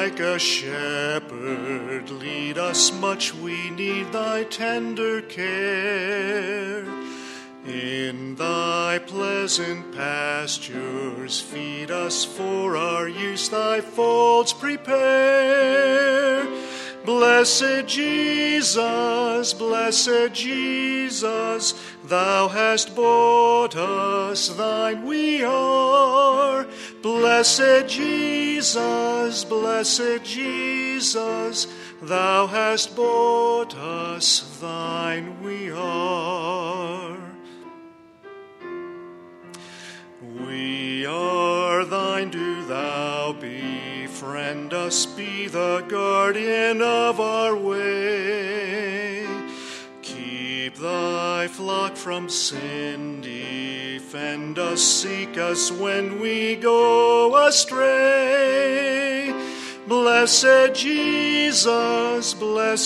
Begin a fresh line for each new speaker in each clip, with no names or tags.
like a shepherd, lead us much we need thy tender care. In thy pleasant pastures feed us, for our use thy folds prepare. Blessed Jesus, thou hast bought us, thine we are. Blessed Jesus, thou hast bought us, thine we are. We are thine, do thou befriend us, be the guardian of our way. Keep thy flock from sin, defend us, seek us when we go astray. Blessed Jesus,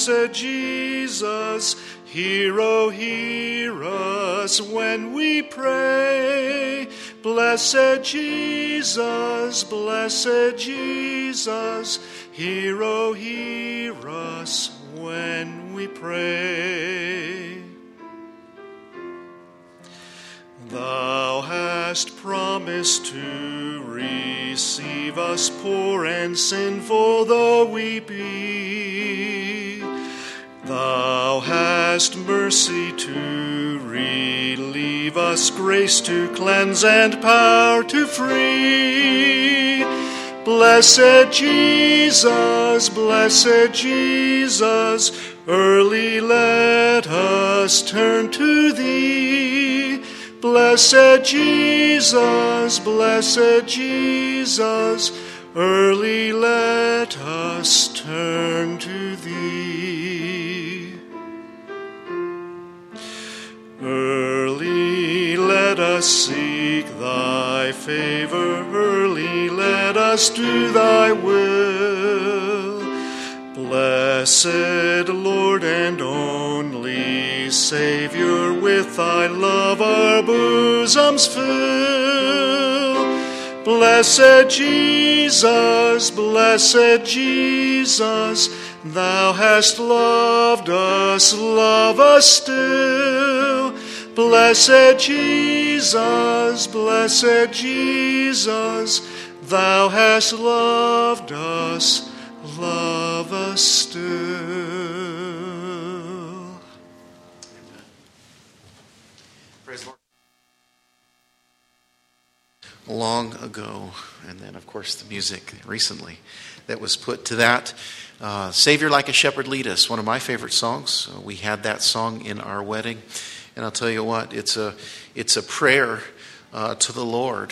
hero, hear us when we pray. Blessed Jesus, hero, hear us when we pray. Thou hast promised to receive us, poor and sinful though we be. Thou hast mercy to relieve us, grace to cleanse and power to free. Blessed Jesus, early let us turn to thee. Blessed Jesus, early let us turn to thee. Early let us seek thy favor, early let us do thy will. Blessed Lord and only Savior, with thy love our bosoms fill. Blessed Jesus, thou hast loved us, love us still. Blessed Jesus, thou hast loved us, love us still.
Praise the Lord. Long ago, and then of course the music recently that was put to that. Savior like a shepherd lead us, one of my favorite songs. We had that song in our wedding, and I'll tell you what, it's a prayer to the Lord,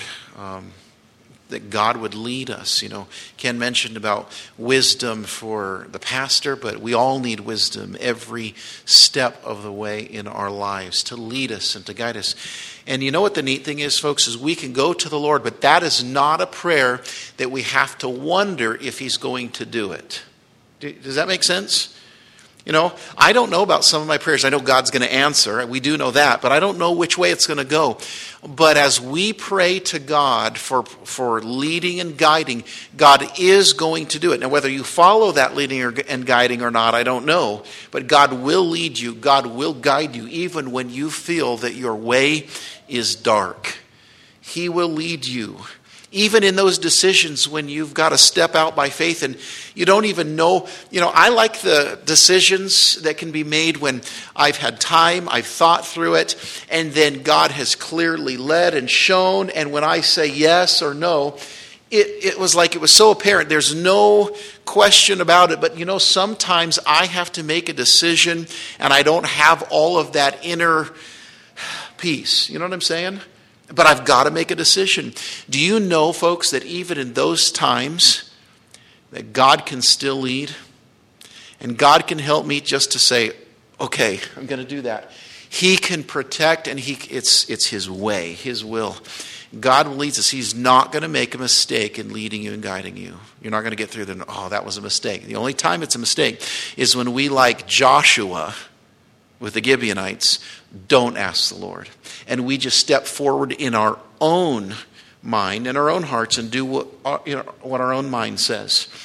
that God would lead us. You know, Ken mentioned about wisdom for the pastor, but we all need wisdom every step of the way in our lives to lead us and to guide us. And you know what the neat thing is, folks, is we can go to the Lord, but that is not a prayer that we have to wonder if He's going to do it. Does that make sense? You know, I don't know about some of my prayers. I know God's going to answer. We do know that, but I don't know which way it's going to go. But as we pray to God for leading and guiding, God is going to do it. Now, whether you follow that leading and guiding or not, I don't know. But God will lead you. God will guide you, even when you feel that your way is dark. He will lead you. Even in those decisions when you've got to step out by faith and you don't even know. You know, I like the decisions that can be made when I've had time, I've thought through it, and then God has clearly led and shown. And when I say yes or no, it was like it was so apparent. There's no question about it. But, you know, sometimes I have to make a decision and I don't have all of that inner peace. You know what I'm saying? But I've got to make a decision. Do you know, folks, that even in those times that God can still lead? And God can help me just to say, okay, I'm going to do that. He can protect, and it's His way, His will. God leads us. He's not going to make a mistake in leading you and guiding you. You're not going to get through there, oh, that was a mistake. The only time it's a mistake is when we, like Joshua with the Gibeonites, don't ask the Lord. And we just step forward in our own mind and our own hearts and do what our own mind says.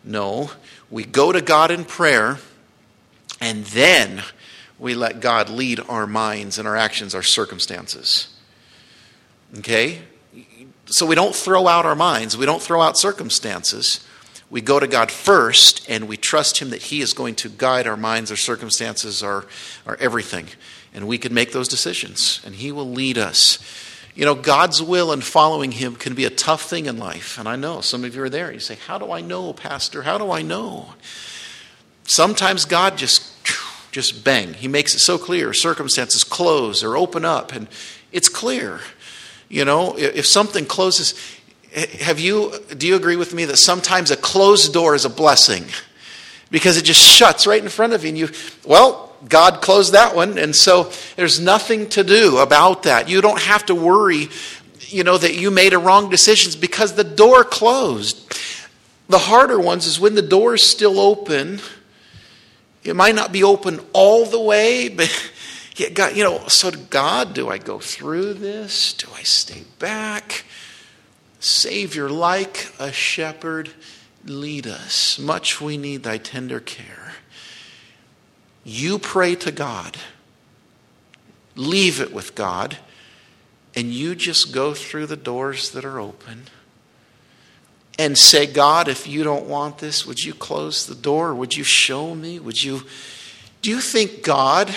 No, we go to God in prayer, and then we let God lead our minds and our actions, our circumstances. Okay? So we don't throw out our minds. We don't throw out circumstances. We go to God first, and we trust Him that He is going to guide our minds, our circumstances, our everything. And we can make those decisions, and He will lead us. You know, God's will and following Him can be a tough thing in life. And I know some of you are there. You say, how do I know, Pastor? How do I know? Sometimes God just bang. He makes it so clear. Circumstances close or open up, and it's clear. You know, if something closes, do you agree with me that sometimes a closed door is a blessing? Because it just shuts right in front of you, and God closed that one, and so there's nothing to do about that. You don't have to worry, that you made a wrong decision because the door closed. The harder ones is when the door is still open. It might not be open all the way, but God, so to God, do I go through this? Do I stay back? Savior, like a shepherd, lead us. Much we need thy tender care. You pray to God. Leave it with God. And you just go through the doors that are open. And say, God, if you don't want this, would you close the door? Would you show me? Do you think God,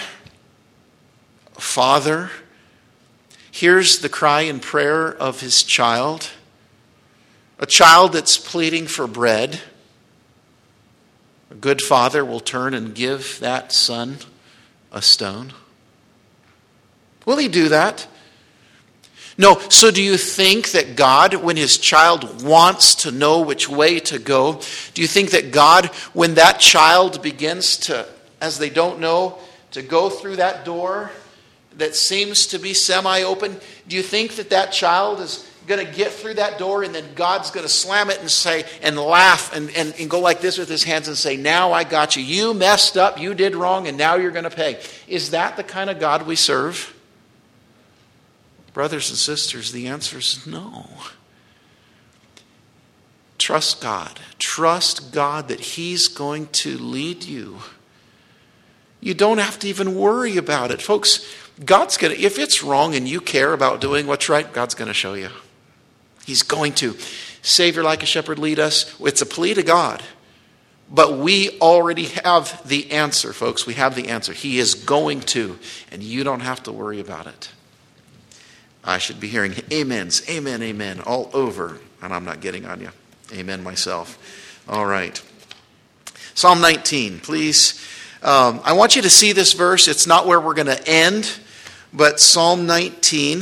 Father, hears the cry and prayer of His child? A child that's pleading for bread. A good father will turn and give that son a stone. Will He do that? No. So do you think that God, when His child wants to know which way to go, do you think that God, when that child begins to, as they don't know, to go through that door that seems to be semi-open, do you think that child is going to get through that door and then God's going to slam it and say, and laugh and go like this with His hands and say, now I got you. You messed up, you did wrong, and now you're going to pay. Is that the kind of God we serve? Brothers and sisters, the answer is no. Trust God. Trust God that He's going to lead you. You don't have to even worry about it. Folks, God's going to, if it's wrong and you care about doing what's right, God's going to show you. He's going to. Savior, like a shepherd, lead us. It's a plea to God. But we already have the answer, folks. We have the answer. He is going to, and you don't have to worry about it. I should be hearing amens, amen, amen, all over. And I'm not getting on you. Amen myself. All right. Psalm 19, please. I want you to see this verse. It's not where we're going to end, but Psalm 19.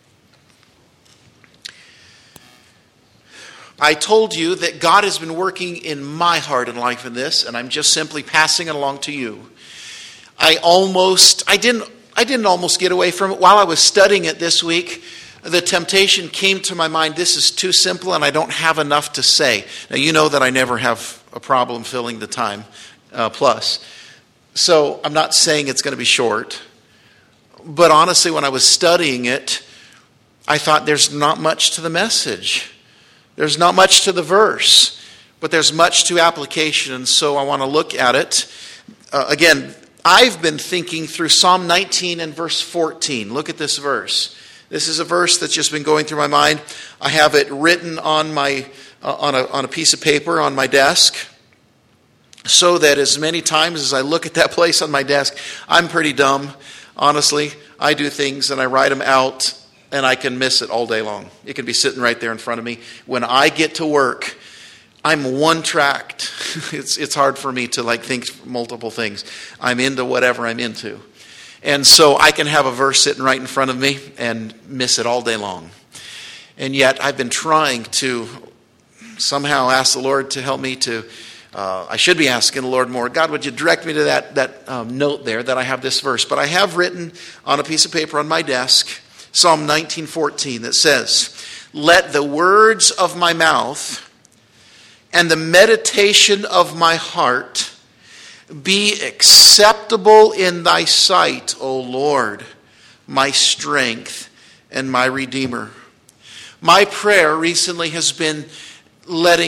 I told you that God has been working in my heart and life in this, and I'm just simply passing it along to you. I didn't almost get away from it. While I was studying it this week, the temptation came to my mind, this is too simple and I don't have enough to say. Now, you know that I never have a problem filling the time plus. So I'm not saying it's going to be short. But honestly, when I was studying it, I thought there's not much to the message. There's not much to the verse, but there's much to application, and so I want to look at it. Again, I've been thinking through Psalm 19 and verse 14. Look at this verse. This is a verse that's just been going through my mind. I have it written on on a piece of paper on my desk, so that as many times as I look at that place on my desk, I'm pretty dumb. Honestly, I do things and I write them out, and I can miss it all day long. It can be sitting right there in front of me. When I get to work, I'm one-tracked. It's hard for me to think multiple things. I'm into whatever I'm into. And so I can have a verse sitting right in front of me and miss it all day long. And yet I've been trying to somehow ask the Lord to help me to, I should be asking the Lord more, God, would you direct me to that note there that I have this verse. But I have written on a piece of paper on my desk, Psalm 19:14, that says, let the words of my mouth and the meditation of my heart be acceptable in thy sight, O Lord, my strength and my Redeemer. My prayer recently has been letting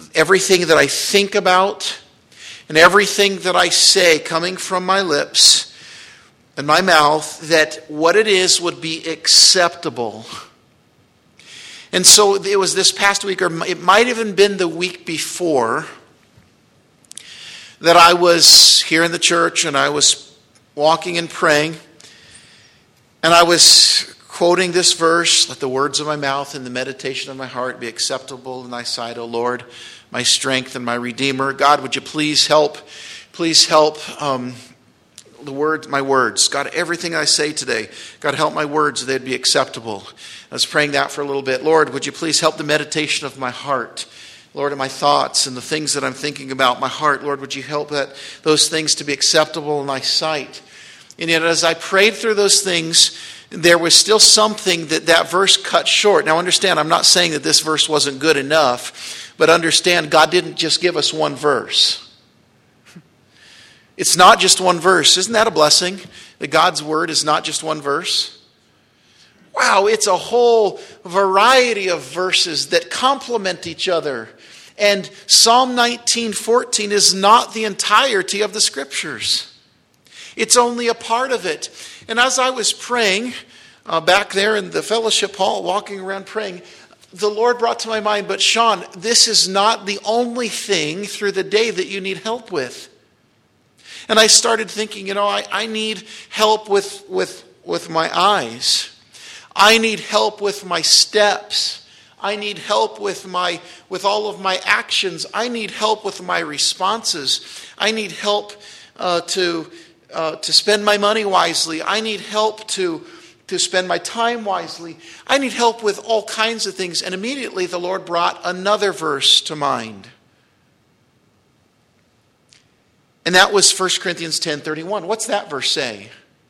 everything that I think about and everything that I say coming from my lips and my mouth, that what it is would be acceptable. And so it was this past week, or it might have even been the week before, that I was here in the church and I was walking and praying, and I was quoting this verse, "Let the words of my mouth and the meditation of my heart be acceptable in thy sight, O Lord, my strength and my Redeemer." God, would you please help my words. God, everything I say today, God, help my words, they'd be acceptable. I was praying that for a little bit. Lord, would you please help the meditation of my heart, Lord, and my thoughts and the things that I'm thinking about, my heart, Lord, would you help those things to be acceptable in thy sight? And yet as I prayed through those things, there was still something that verse cut short. Now understand, I'm not saying that this verse wasn't good enough, but understand, God didn't just give us one verse. It's not just one verse. Isn't that a blessing? That God's word is not just one verse? Wow, it's a whole variety of verses that complement each other. And Psalm 19:14 is not the entirety of the Scriptures. It's only a part of it. And as I was praying back there in the fellowship hall, walking around praying, the Lord brought to my mind, but Sean, this is not the only thing through the day that you need help with. And I started thinking, I need help with my eyes. I need help with my steps. I need help with all of my actions. I need help with my responses. I need help to spend my money wisely. I need help to spend my time wisely. I need help with all kinds of things. And immediately the Lord brought another verse to mind. And that was 1 Corinthians 10:31. What's that verse say?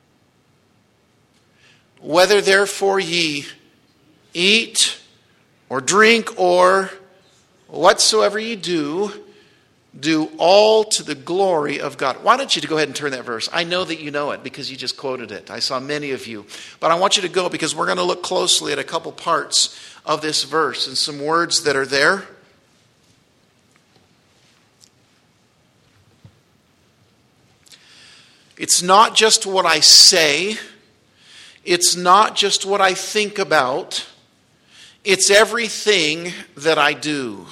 "Whether therefore ye eat or drink or whatsoever ye do, do all to the glory of God." Why don't you go ahead and turn that verse? I know that you know it because you just quoted it. I saw many of you. But I want you to go because we're going to look closely at a couple parts of this verse and some words that are there. It's not just what I say. It's not just what I think about. It's everything that I do.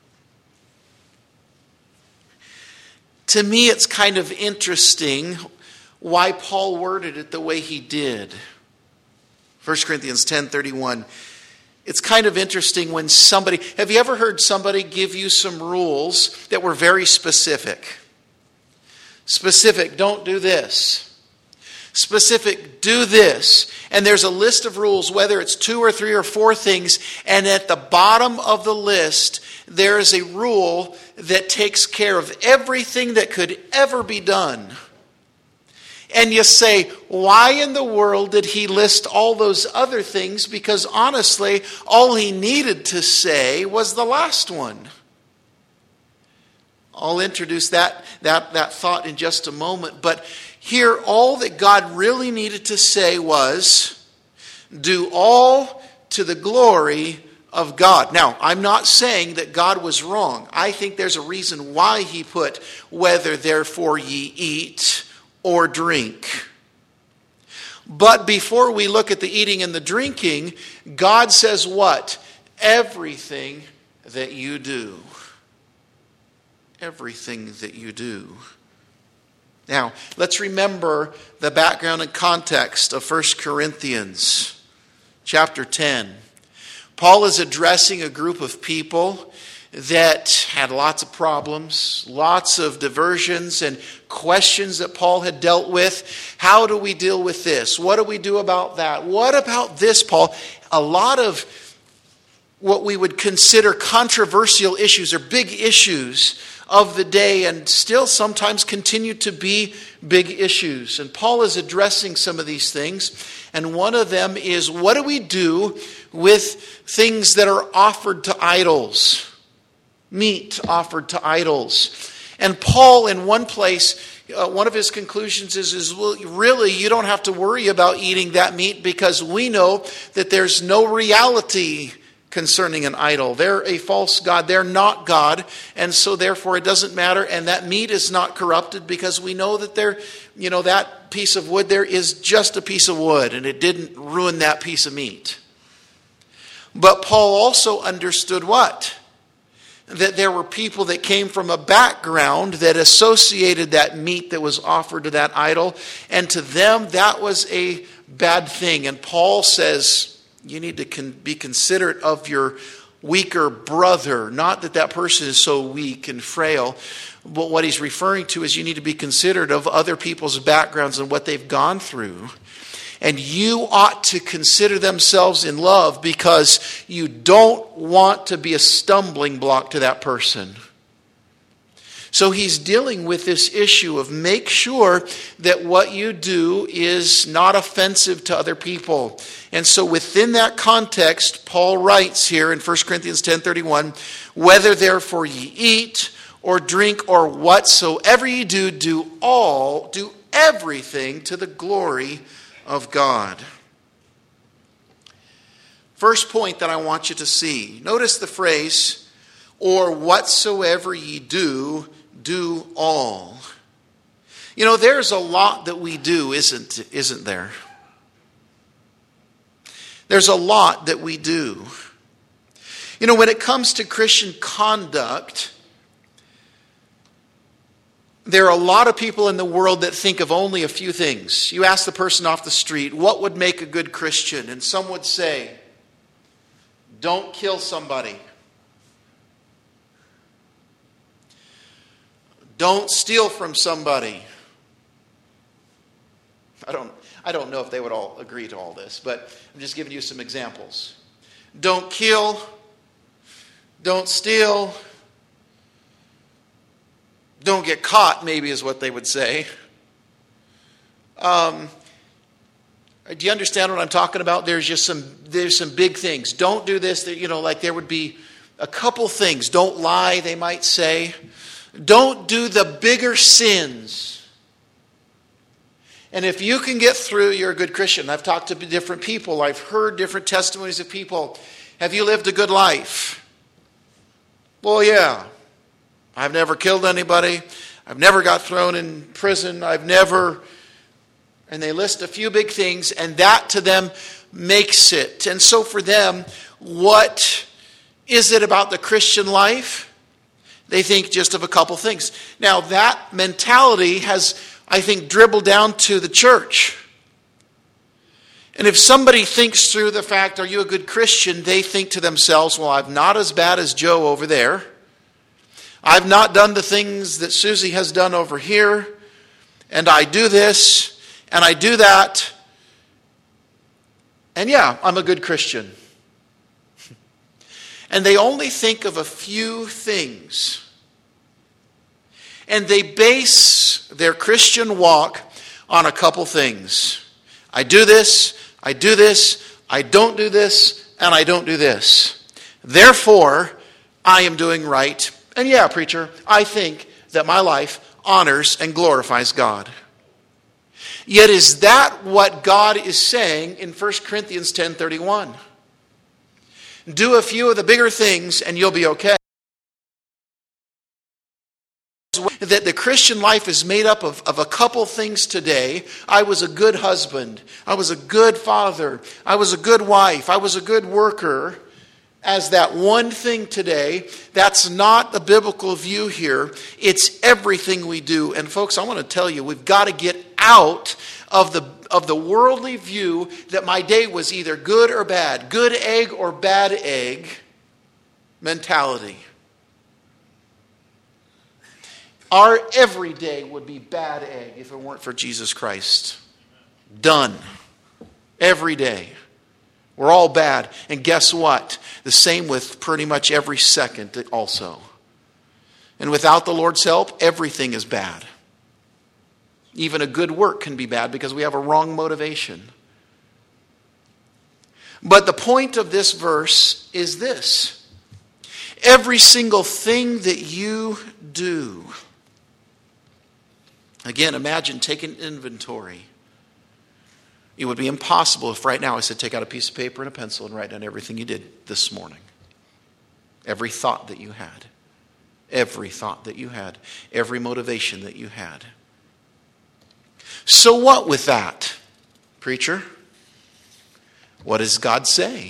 To me, it's kind of interesting why Paul worded it the way he did. 1 Corinthians 10:31. It's kind of interesting when have you ever heard somebody give you some rules that were very specific? Specific, don't do this. Specific, do this. And there's a list of rules, whether it's 2 or 3 or 4 things, and at the bottom of the list, there is a rule that takes care of everything that could ever be done. And you say, why in the world did he list all those other things? Because honestly, all he needed to say was the last one. I'll introduce that thought in just a moment. But here, all that God really needed to say was, do all to the glory of God. Now, I'm not saying that God was wrong. I think there's a reason why he put, whether therefore ye eat or drink. But before we look at the eating and the drinking, God says what? Everything that you do. Everything that you do. Now, let's remember the background and context of 1 Corinthians chapter 10. Paul is addressing a group of people that had lots of problems, lots of diversions and questions that Paul had dealt with. How do we deal with this? What do we do about that? What about this, Paul? A lot of what we would consider controversial issues or big issues of the day, and still sometimes continue to be big issues. And Paul is addressing some of these things. And one of them is, what do we do with things that are offered to idols? Meat offered to idols. And Paul, in one place, one of his conclusions is, well, really, you don't have to worry about eating that meat because we know that there's no reality concerning an idol. They're a false god. They're not God. And so therefore it doesn't matter. And that meat is not corrupted because we know that that piece of wood there is just a piece of wood and it didn't ruin that piece of meat. But Paul also understood what? That there were people that came from a background that associated that meat that was offered to that idol. And to them, that was a bad thing. And Paul says, you need to be considerate of your weaker brother. Not that that person is so weak and frail. But what he's referring to is you need to be considerate of other people's backgrounds and what they've gone through. And you ought to consider themselves in love because you don't want to be a stumbling block to that person. So he's dealing with this issue of make sure that what you do is not offensive to other people. And so within that context, Paul writes here in 1 Corinthians 10:31, whether therefore ye eat or drink or whatsoever ye do, do everything to the glory of God. First point that I want you to see. Notice the phrase, or whatsoever ye do, do all. There's a lot that we do, isn't there? There's a lot that we do. When it comes to Christian conduct, there are a lot of people in the world that think of only a few things. You ask the person off the street, what would make a good Christian? And some would say, don't kill somebody. Don't steal from somebody. I don't know if they would all agree to all this, but I'm just giving you some examples. Don't kill. Don't steal. Don't get caught, maybe is what they would say. Do you understand what I'm talking about? There's some big things. Don't do this. Like there would be a couple things. Don't lie, they might say. Don't do the bigger sins. And if you can get through, you're a good Christian. I've talked to different people. I've heard different testimonies of people. Have you lived a good life? Well, yeah. I've never killed anybody. I've never got thrown in prison. And they list a few big things, and that to them makes it. And so for them, what is it about the Christian life? They think just of a couple things. Now that mentality has, I think, dribbled down to the church. And if somebody thinks through the fact, are you a good Christian? They think to themselves, well, I'm not as bad as Joe over there. I've not done the things that Susie has done over here. And I do this, and I do that. And yeah, I'm a good Christian. And they only think of a few things. And they base their Christian walk on a couple things. I do this, I do this, I don't do this, and I don't do this. Therefore, I am doing right. And yeah, preacher, I think that my life honors and glorifies God. Yet is that what God is saying in 1 Corinthians 10:31? Do a few of the bigger things and you'll be okay. That the Christian life is made up of a couple things today. I was a good husband. I was a good father. I was a good wife. I was a good worker. As that one thing today, that's not the biblical view here. It's everything we do. And folks, I want to tell you, we've got to get out of the worldly view that my day was either good or bad, good egg or bad egg mentality. Our everyday would be bad egg if it weren't for Jesus Christ. Done. Every day. We're all bad. And guess what? The same with pretty much every second also. And without the Lord's help, everything is bad. Even a good work can be bad because we have a wrong motivation. But the point of this verse is this. Every single thing that you do. Again, imagine taking inventory. It would be impossible if right now I said take out a piece of paper and a pencil and write down everything you did this morning. Every thought that you had. Every thought that you had. Every motivation that you had. So what with that, preacher? What does God say?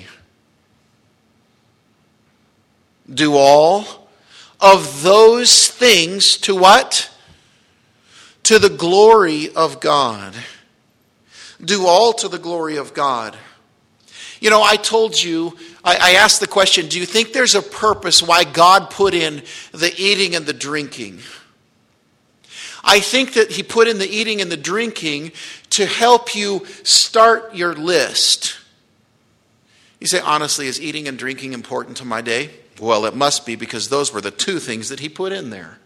Do all of those things to what? To the glory of God. Do all to the glory of God. You know, I told you, I asked the question, do you think there's a purpose why God put in the eating and the drinking? I think that He put in the eating and the drinking to help you start your list. You say, honestly, is eating and drinking important to my day? Well, it must be, because those were the two things that He put in there.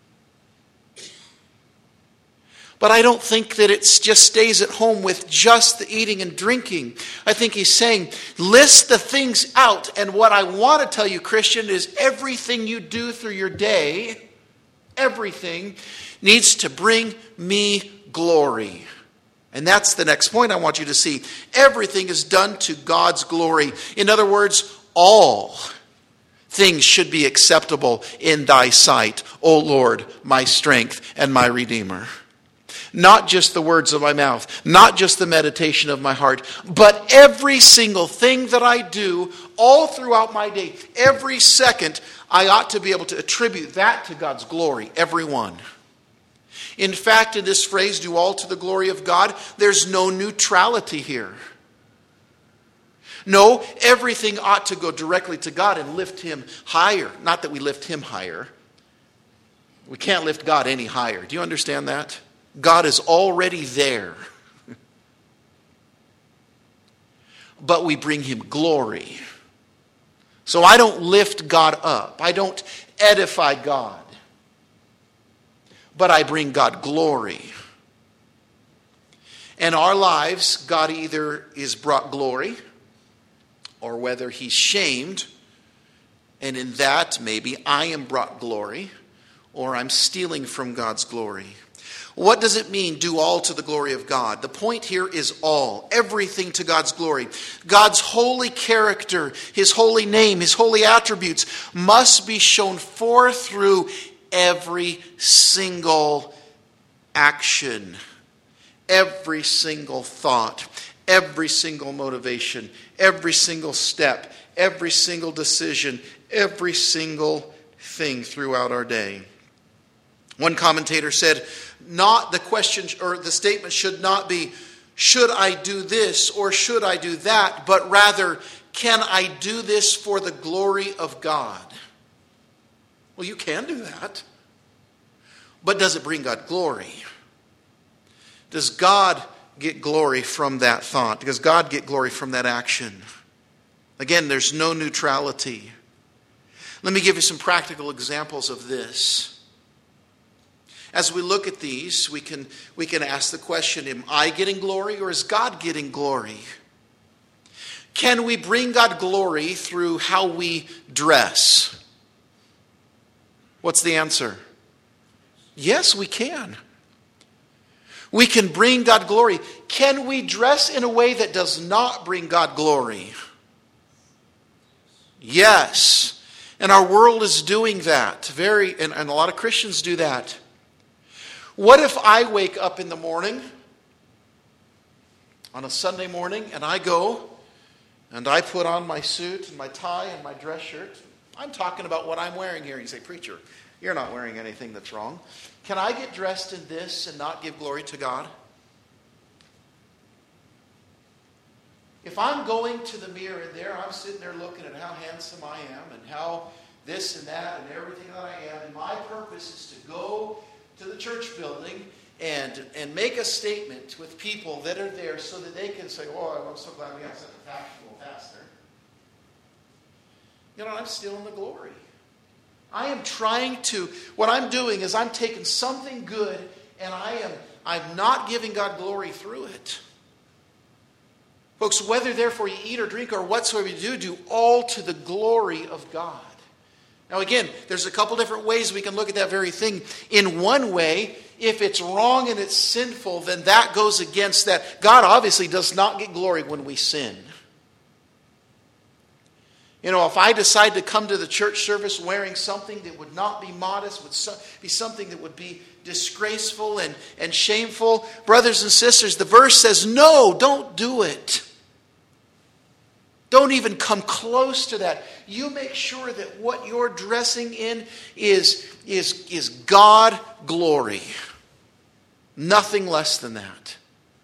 But I don't think that it just stays at home with just the eating and drinking. I think He's saying, list the things out. And what I want to tell you, Christian, is everything you do through your day, everything needs to bring me glory. And that's the next point I want you to see. Everything is done to God's glory. In other words, all things should be acceptable in thy sight, O Lord, my strength and my Redeemer. Not just the words of my mouth, not just the meditation of my heart, but every single thing that I do all throughout my day, every second, I ought to be able to attribute that to God's glory, every one. In fact, in this phrase, do all to the glory of God, there's no neutrality here. No, everything ought to go directly to God and lift Him higher. Not that we lift Him higher. We can't lift God any higher. Do you understand that? God is already there. But we bring Him glory. So I don't lift God up. I don't edify God. But I bring God glory. In our lives, God either is brought glory, or whether He's shamed, and in that maybe I am brought glory, or I'm stealing from God's glory. What does it mean, do all to the glory of God? The point here is all, everything to God's glory. God's holy character, His holy name, His holy attributes must be shown forth through every single action, every single thought, every single motivation, every single step, every single decision, every single thing throughout our day. One commentator said, not the question or the statement should not be, should I do this or should I do that, but rather, can I do this for the glory of God? Well, you can do that. But does it bring God glory? Does God get glory from that thought? Does God get glory from that action? Again, there's no neutrality. Let me give you some practical examples of this. As we look at these, we can ask the question, am I getting glory or is God getting glory? Can we bring God glory through how we dress? What's the answer? Yes, we can. We can bring God glory. Can we dress in a way that does not bring God glory? Yes. And our world is doing that. And a lot of Christians do that. What if I wake up in the morning, on a Sunday morning, and I go and I put on my suit and my tie and my dress shirt? I'm talking about what I'm wearing here. You say, preacher, you're not wearing anything that's wrong. Can I get dressed in this and not give glory to God? If I'm going to the mirror and there I'm sitting there looking at how handsome I am and how this and that and everything that I am, and my purpose is to go to the church building and make a statement with people that are there so that they can say, oh, I'm so glad we have such a fashionable pastor. You know, I'm still in the glory. I am trying to, what I'm doing is I'm taking something good and I'm not giving God glory through it. Folks, whether therefore you eat or drink or whatsoever you do all to the glory of God. Now again, there's a couple different ways we can look at that very thing. In one way, if it's wrong and it's sinful, then that goes against that. God obviously does not get glory when we sin. If I decide to come to the church service wearing something that would not be modest, would be something that would be disgraceful and shameful, brothers and sisters, the verse says, no, don't do it. Don't even come close to that. You make sure that what you're dressing in is God glory. Nothing less than that.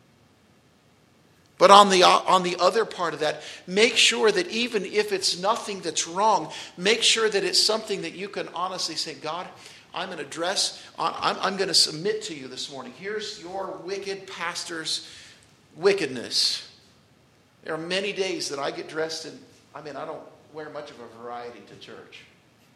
But on the other part of that, make sure that even if it's nothing that's wrong, make sure that it's something that you can honestly say, God, I'm going to submit to you this morning. Here's your wicked pastor's wickedness. There are many days that I get dressed in, I don't wear much of a variety to church.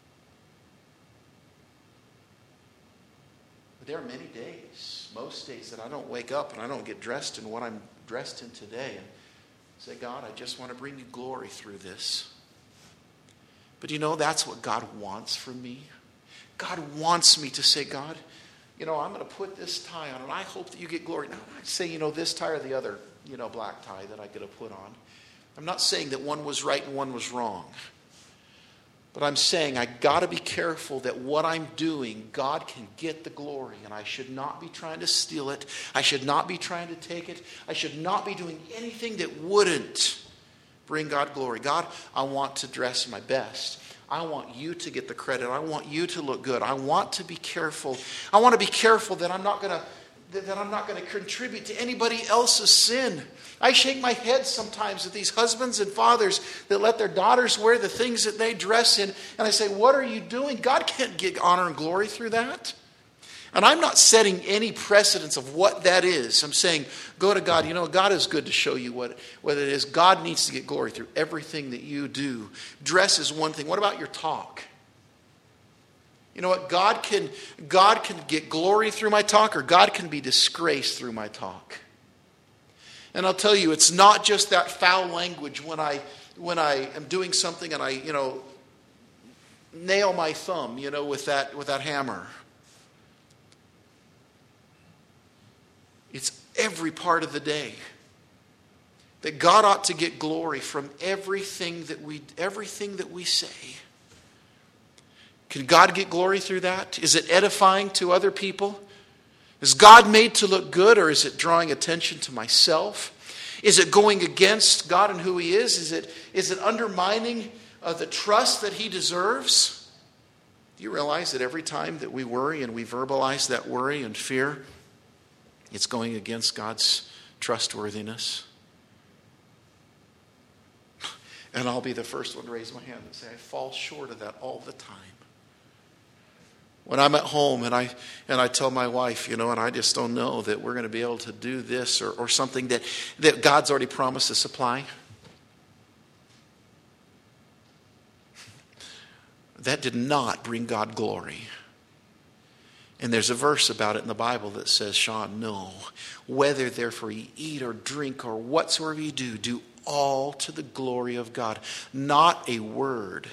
But there are many days, most days, that I don't wake up and I don't get dressed in what I'm dressed in today and say, God, I just want to bring you glory through this. But that's what God wants from me. God wants me to say, God, I'm going to put this tie on and I hope that you get glory. Now, I say, this tie or the other, black tie that I get to put on. I'm not saying that one was right and one was wrong. But I'm saying I got to be careful that what I'm doing, God can get the glory. And I should not be trying to steal it. I should not be trying to take it. I should not be doing anything that wouldn't bring God glory. God, I want to dress my best. I want you to get the credit. I want you to look good. I want to be careful. I want to be careful that I'm not going to contribute to anybody else's sin. I shake my head sometimes at these husbands and fathers that let their daughters wear the things that they dress in. And I say, what are you doing? God can't get honor and glory through that. And I'm not setting any precedence of what that is. I'm saying, go to God. God is good to show you what it is. God needs to get glory through everything that you do. Dress is one thing. What about your talk? You know what? God can get glory through my talk, or God can be disgraced through my talk. And I'll tell you, it's not just that foul language when I am doing something and I, nail my thumb, with that hammer. It's every part of the day that God ought to get glory from everything that we say. Can God get glory through that? Is it edifying to other people? Is God made to look good, or is it drawing attention to myself? Is it going against God and who He is? Is it undermining the trust that He deserves? Do you realize that every time that we worry and we verbalize that worry and fear, it's going against God's trustworthiness? And I'll be the first one to raise my hand and say, I fall short of that all the time. When I'm at home and I tell my wife, and I just don't know that we're going to be able to do this or something that God's already promised to supply. That did not bring God glory. And there's a verse about it in the Bible that says, Sean, no, whether therefore you eat or drink or whatsoever you do all to the glory of God. Not a word.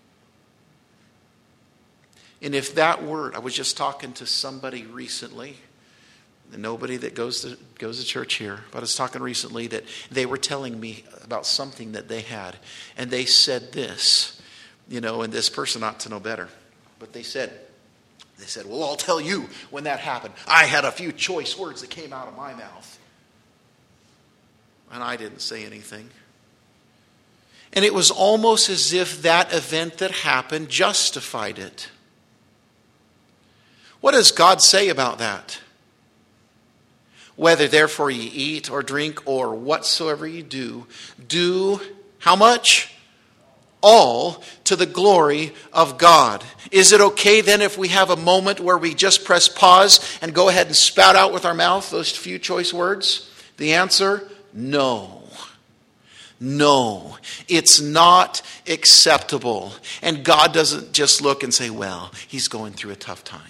And if that word, I was just talking to somebody recently, nobody that goes to church here, but I was talking recently that they were telling me about something that they had. And they said this, and this person ought to know better. But they said, well, I'll tell you when that happened. I had a few choice words that came out of my mouth. And I didn't say anything. And it was almost as if that event that happened justified it. What does God say about that? Whether therefore ye eat or drink or whatsoever you do how much? All to the glory of God. Is it okay then if we have a moment where we just press pause and go ahead and spout out with our mouth those few choice words? The answer, no. No, it's not acceptable. And God doesn't just look and say, well, he's going through a tough time.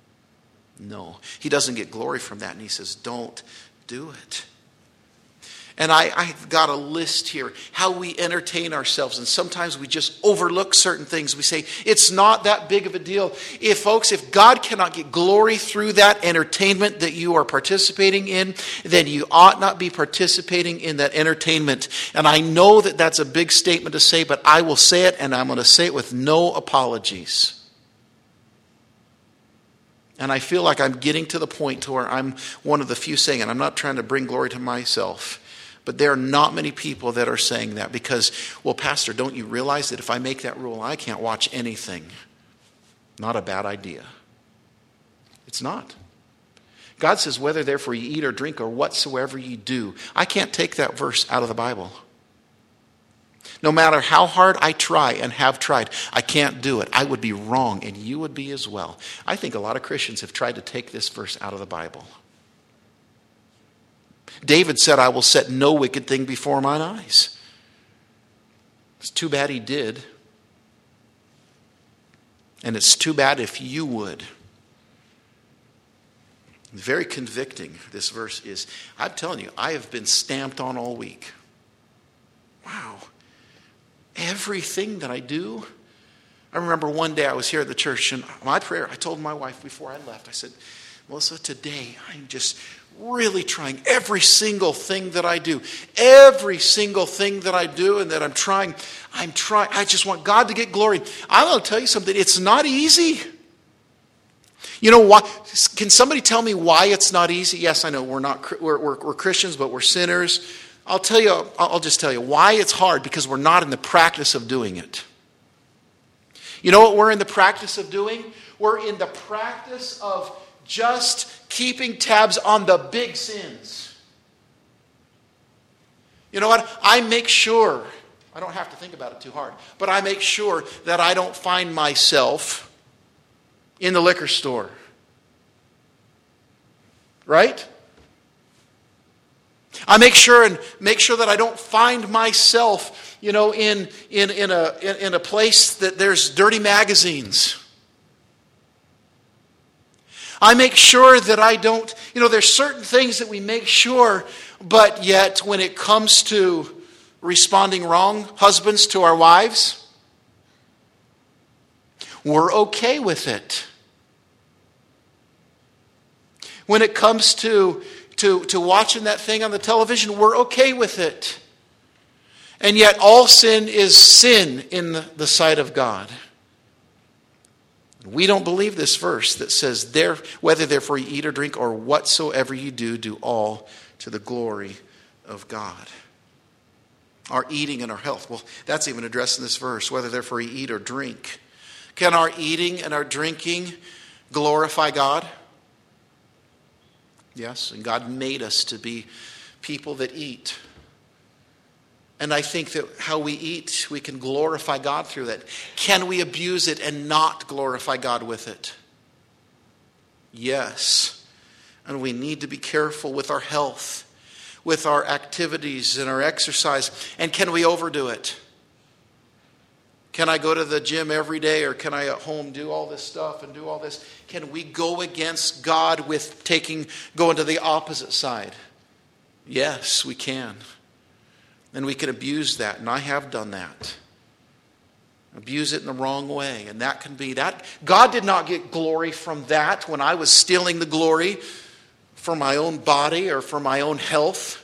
No, He doesn't get glory from that. And He says, don't do it. And I've got a list here, how we entertain ourselves. And sometimes we just overlook certain things. We say, it's not that big of a deal. If God cannot get glory through that entertainment that you are participating in, then you ought not be participating in that entertainment. And I know that that's a big statement to say, but I will say it, and I'm going to say it with no apologies. And I feel like I'm getting to the point to where I'm one of the few saying it. I'm not trying to bring glory to myself. But there are not many people that are saying that because, well, Pastor, don't you realize that if I make that rule, I can't watch anything? Not a bad idea. It's not. God says, whether therefore you eat or drink or whatsoever you do. I can't take that verse out of the Bible. No matter how hard I try and have tried, I can't do it. I would be wrong, and you would be as well. I think a lot of Christians have tried to take this verse out of the Bible. David said, I will set no wicked thing before mine eyes. It's too bad he did. And it's too bad if you would. Very convicting, this verse is. I'm telling you, I have been stamped on all week. Wow. Everything that I do. I remember one day I was here at the church, and my prayer, I told my wife before I left, I said, Melissa, today I'm just really trying every single thing that I do. Every single thing that I do and that I'm trying. I just want God to get glory. I'm going to tell you something. It's not easy. You know why? Can somebody tell me why it's not easy? Yes, I know we're Christians, but we're sinners. I'll just tell you why it's hard, because we're not in the practice of doing it. You know what we're in the practice of doing? We're in the practice of just keeping tabs on the big sins. You know what? I make sure, I don't have to think about it too hard, but I make sure that I don't find myself in the liquor store. Right? I make sure that I don't find myself, in a place that there's dirty magazines. I make sure that I don't, there's certain things that we make sure, but yet when it comes to responding wrong, husbands to our wives, we're okay with it. When it comes to watching that thing on the television, we're okay with it. And yet all sin is sin in the sight of God. We don't believe this verse that says, whether therefore you eat or drink or whatsoever you do, do all to the glory of God. Our eating and our health. Well, that's even addressed in this verse. Whether therefore you eat or drink. Can our eating and our drinking glorify God? Yes, and God made us to be people that eat. And I think that how we eat, we can glorify God through that. Can we abuse it and not glorify God with it? Yes. And we need to be careful with our health, with our activities and our exercise. And can we overdo it? Can I go to the gym every day, or can I at home do all this stuff and do all this? Can we go against God with going to the opposite side? Yes, we can. And we can abuse that, and I have done that. Abuse it in the wrong way, and that can be that. God did not get glory from that when I was stealing the glory for my own body or for my own health.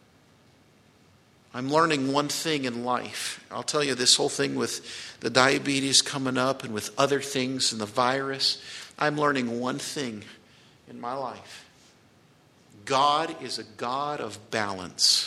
I'm learning one thing in life. I'll tell you, this whole thing with the diabetes coming up and with other things and the virus, I'm learning one thing in my life. God is a God of balance.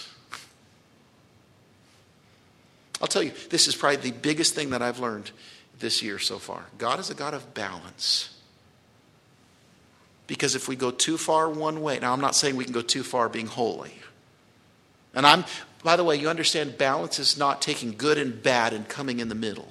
I'll tell you, this is probably the biggest thing that I've learned this year so far. God is a God of balance. Because if we go too far one way, now I'm not saying we can go too far being holy. And by the way, you understand balance is not taking good and bad and coming in the middle.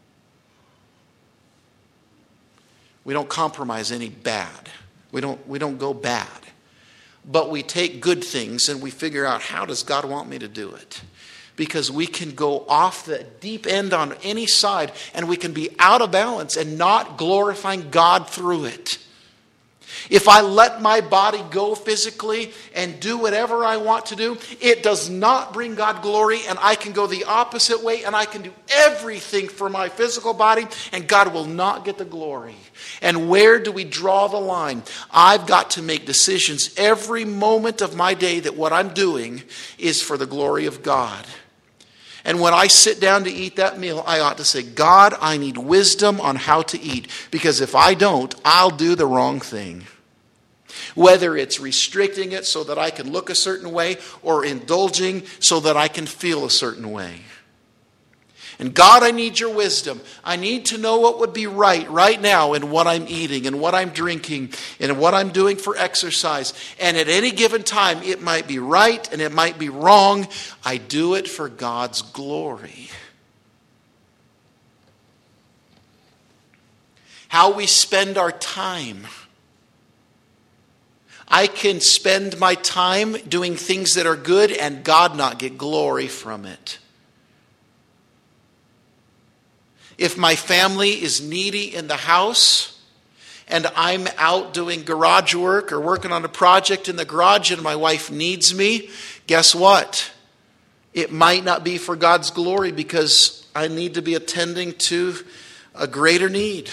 We don't compromise any bad. We don't go bad. But we take good things and we figure out, how does God want me to do it? Because we can go off the deep end on any side and we can be out of balance and not glorifying God through it. If I let my body go physically and do whatever I want to do, it does not bring God glory, and I can go the opposite way and I can do everything for my physical body and God will not get the glory. And where do we draw the line? I've got to make decisions every moment of my day that what I'm doing is for the glory of God. And when I sit down to eat that meal, I ought to say, God, I need wisdom on how to eat. Because if I don't, I'll do the wrong thing. Whether it's restricting it so that I can look a certain way or indulging so that I can feel a certain way. And God, I need your wisdom. I need to know what would be right now in what I'm eating and what I'm drinking and what I'm doing for exercise. And at any given time, it might be right and it might be wrong. I do it for God's glory. How we spend our time. I can spend my time doing things that are good and God not get glory from it. If my family is needy in the house and I'm out doing garage work or working on a project in the garage and my wife needs me, guess what? It might not be for God's glory because I need to be attending to a greater need.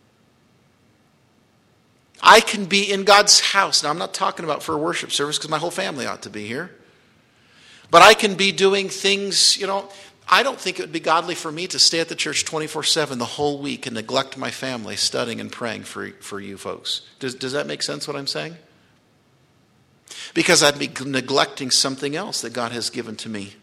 I can be in God's house. Now, I'm not talking about for a worship service because my whole family ought to be here. But I can be doing things, I don't think it would be godly for me to stay at the church 24/7 the whole week and neglect my family studying and praying for you folks. Does that make sense what I'm saying? Because I'd be neglecting something else that God has given to me.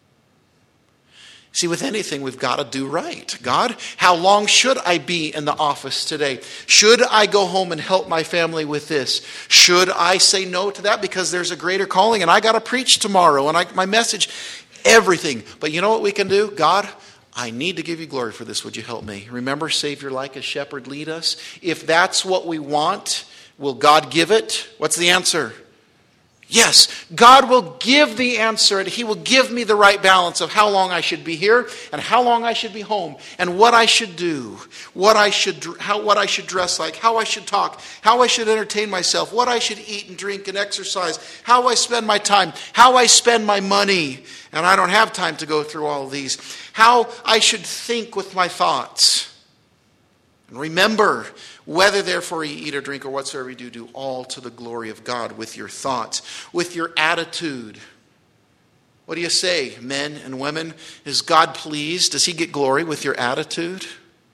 See, with anything, we've got to do right. God, how long should I be in the office today? Should I go home and help my family with this? Should I say no to that because there's a greater calling and I got to preach tomorrow and my message... Everything. But you know what we can do? God, I need to give you glory for this. Would you help me? Remember, Savior like a shepherd lead us. If that's what we want, will God give it? What's the answer? Yes, God will give the answer and He will give me the right balance of how long I should be here and how long I should be home and what I should do, what I should dress like, how I should talk, how I should entertain myself, what I should eat and drink and exercise, how I spend my time, how I spend my money. And I don't have time to go through all of these. How I should think with my thoughts. And remember, whether therefore you eat or drink or whatsoever you do all to the glory of God with your thoughts, with your attitude. What do you say, men and women? Is God pleased? Does He get glory with your attitude?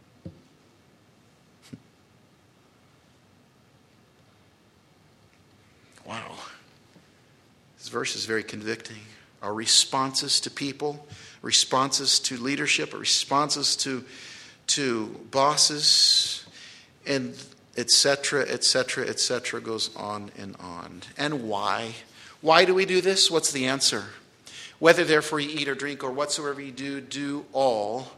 Wow. This verse is very convicting. Our responses to people, responses to leadership, responses to bosses, and etc., etc., etc. goes on and on. And why? Why do we do this? What's the answer? Whether therefore you eat or drink or whatsoever you do, do all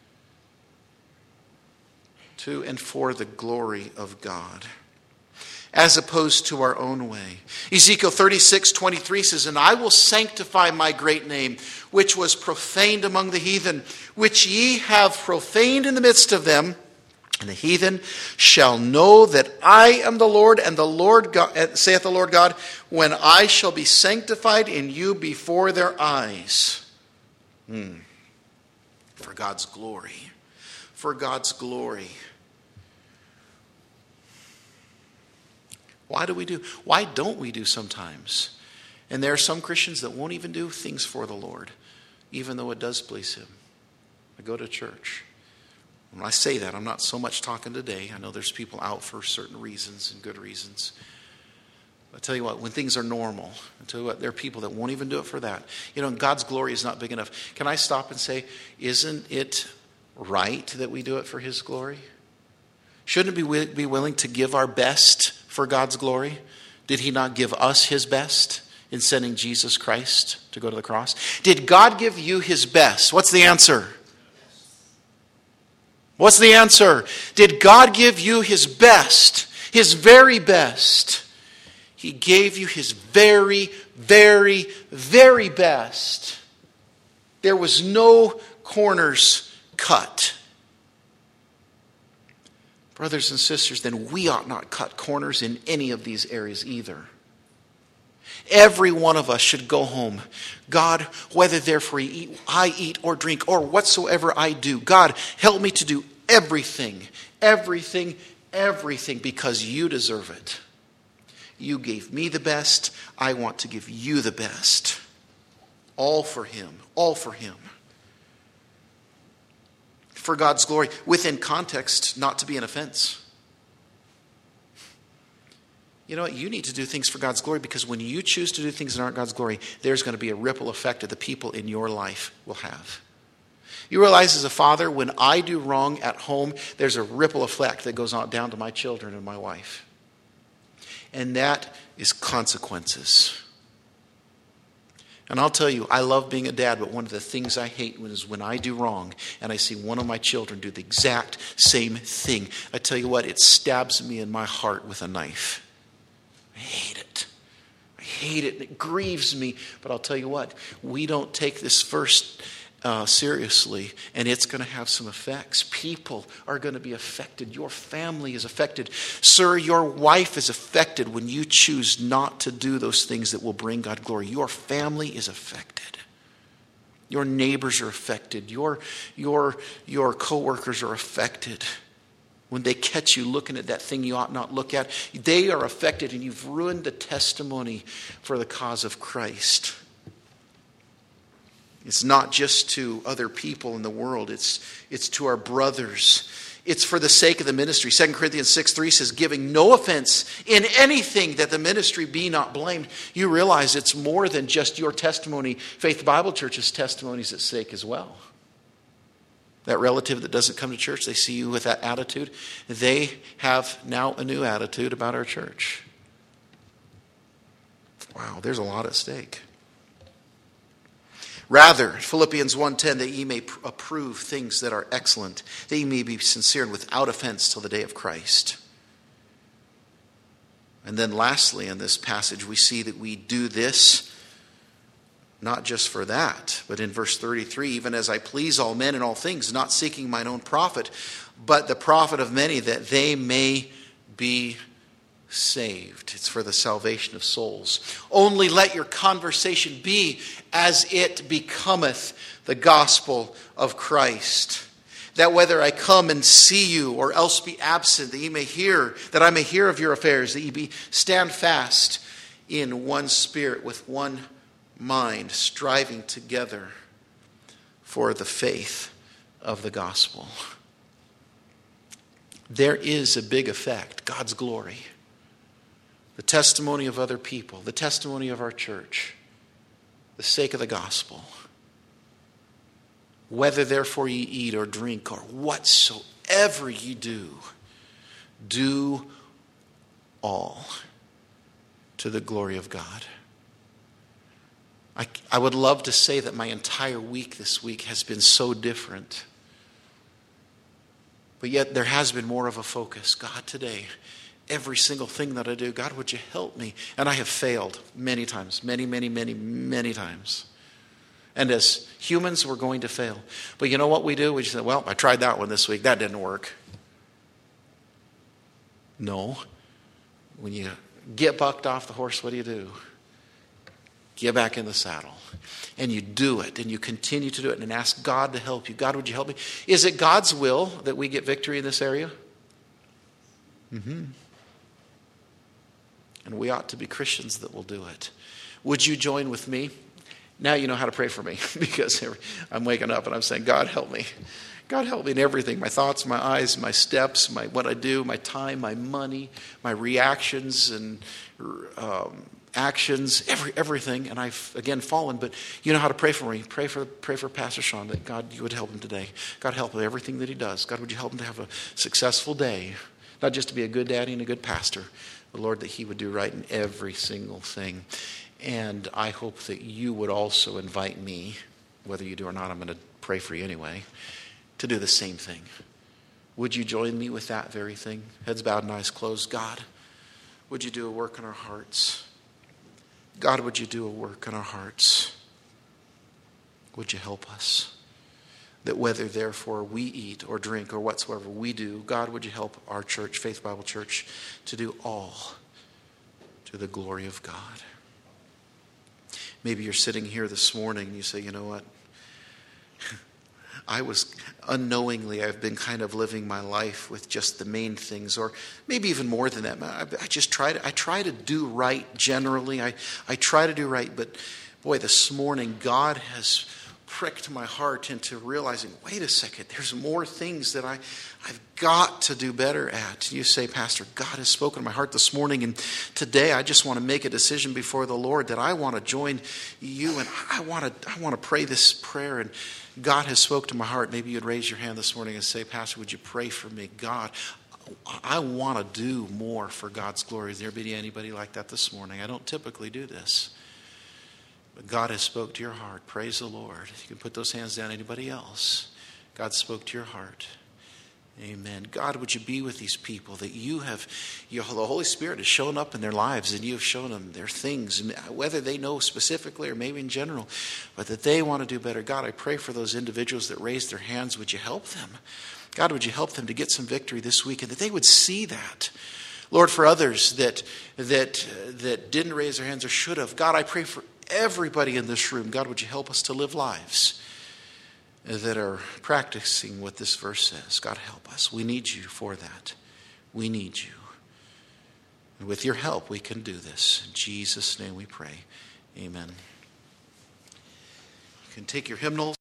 to and for the glory of God, as opposed to our own way. Ezekiel 36:23 says, "And I will sanctify my great name, which was profaned among the heathen, which ye have profaned in the midst of them. And the heathen shall know that I am the Lord, and the Lord God, saith the Lord God, when I shall be sanctified in you before their eyes." For God's glory. For God's glory. Why don't we do sometimes? And there are some Christians that won't even do things for the Lord, even though it does please Him. I go to church. When I say that, I'm not so much talking today. I know there's people out for certain reasons and good reasons. But I tell you what, when things are normal, I tell you what, there are people that won't even do it for that. God's glory is not big enough. Can I stop and say, isn't it right that we do it for His glory? Shouldn't we be willing to give our best for God's glory? Did He not give us His best in sending Jesus Christ to go to the cross? Did God give you His best? What's the answer? What's the answer? Did God give you His best? His very best? He gave you His very, very, very best. There was no corners cut. brothers and sisters, then we ought not cut corners in any of these areas either. Every one of us should go home. God, whether therefore I eat or drink or whatsoever I do, God, help me to do everything, everything, everything because you deserve it. You gave me the best. I want to give you the best. All for him. All for him. For God's glory, within context, not to be an offense. You know what? You need to do things for God's glory because when you choose to do things that aren't God's glory, there's going to be a ripple effect that the people in your life will have. You realize as a father, when I do wrong at home, there's a ripple effect that goes on down to my children and my wife. And that is consequences. And I'll tell you, I love being a dad, but one of the things I hate is when I do wrong and I see one of my children do the exact same thing. I tell you what, it stabs me in my heart with a knife. I hate it. I hate it. It grieves me. But I'll tell you what, we don't take this verse seriously, and it's going to have some effects. People are going to be affected. Your family is affected. Sir, your wife is affected when you choose not to do those things that will bring God glory. Your family is affected. Your neighbors are affected. Your co-workers are affected. When they catch you looking at that thing you ought not look at, they are affected, and you've ruined the testimony for the cause of Christ. It's not just to other people in the world. It's to our brothers. It's for the sake of the ministry. 2 Corinthians 6:3 says, giving no offense in anything that the ministry be not blamed. You realize it's more than just your testimony. Faith Bible Church's testimony is at stake as well. That relative that doesn't come to church, they see you with that attitude. They have now a new attitude about our church. Wow, there's a lot at stake. Rather, Philippians 1:10, that ye may approve things that are excellent, that ye may be sincere and without offense till the day of Christ. And then lastly, in this passage, we see that we do this not just for that, but in verse 33, even as I please all men in all things, not seeking mine own profit, but the profit of many, that they may be saved. It's for the salvation of souls. Only let your conversation be as it becometh the gospel of Christ. That whether I come and see you or else be absent, that ye may hear, that I may hear of your affairs, that ye stand fast in one spirit with one mind, striving together for the faith of the gospel. There is a big effect, God's glory. The testimony of other people, the testimony of our church, the sake of the gospel. Whether therefore ye eat or drink or whatsoever ye do, do all to the glory of God. I would love to say that my entire week this week has been so different. But yet there has been more of a focus. God, today, every single thing that I do, God, would you help me? And I have failed many times, many times. And as humans, we're going to fail. But you know what we do? We just say, well, I tried that one this week. That didn't work. No. When you get bucked off the horse, what do? Get back in the saddle. And you do it. And you continue to do it. And ask God to help you. God, would you help me? Is it God's will that we get victory in this area? Mm-hmm. And we ought to be Christians that will do it. Would you join with me? Now you know how to pray for me. Because I'm waking up and I'm saying, God, help me. God, help me in everything. My thoughts, my eyes, my steps, what I do, my time, my money, my reactions and actions, everything. And I've, again, fallen. But you know how to pray for me. Pray for Pastor Sean, that God, you would help him today. God, help him with everything that he does. God, would you help him to have a successful day? Not just to be a good daddy and a good pastor, but Lord, that he would do right in every single thing. And I hope that you would also invite me, whether you do or not, I'm going to pray for you anyway, to do the same thing. Would you join me with that very thing? Heads bowed and eyes closed. God, would you do a work in our hearts? God, would you do a work in our hearts? Would you help us? that whether therefore we eat or drink or whatsoever we do, God, would you help our church, Faith Bible Church, to do all to the glory of God. Maybe you're sitting here this morning and you say, you know what? I was unknowingly, I've been kind of living my life with just the main things, or maybe even more than that. I try to do right generally. I try to do right, but boy, this morning God has pricked my heart into realizing, wait a second, there's more things that I've got to do better at. You say, Pastor, God has spoken to my heart this morning, and today I just want to make a decision before the Lord that I want to join you, and I want to pray this prayer, and God has spoke to my heart. Maybe you'd raise your hand this morning and say, Pastor, would you pray for me? God, I want to do more for God's glory. Is there anybody like that this morning? I don't typically do this. But God has spoke to your heart. Praise the Lord. You can put those hands down. Anybody else? God spoke to your heart. Amen. God, would you be with these people that the Holy Spirit has shown up in their lives, and you have shown them their things, whether they know specifically or maybe in general, but that they want to do better. God, I pray for those individuals that raised their hands. Would you help them? God, would you help them to get some victory this week, and that they would see that. Lord, for others that didn't raise their hands or should have, God, I pray for everybody in this room. God, would you help us to live lives that are practicing what this verse says? God, help us. We need you for that. We need you. And with your help, we can do this. In Jesus' name we pray. Amen. You can take your hymnals.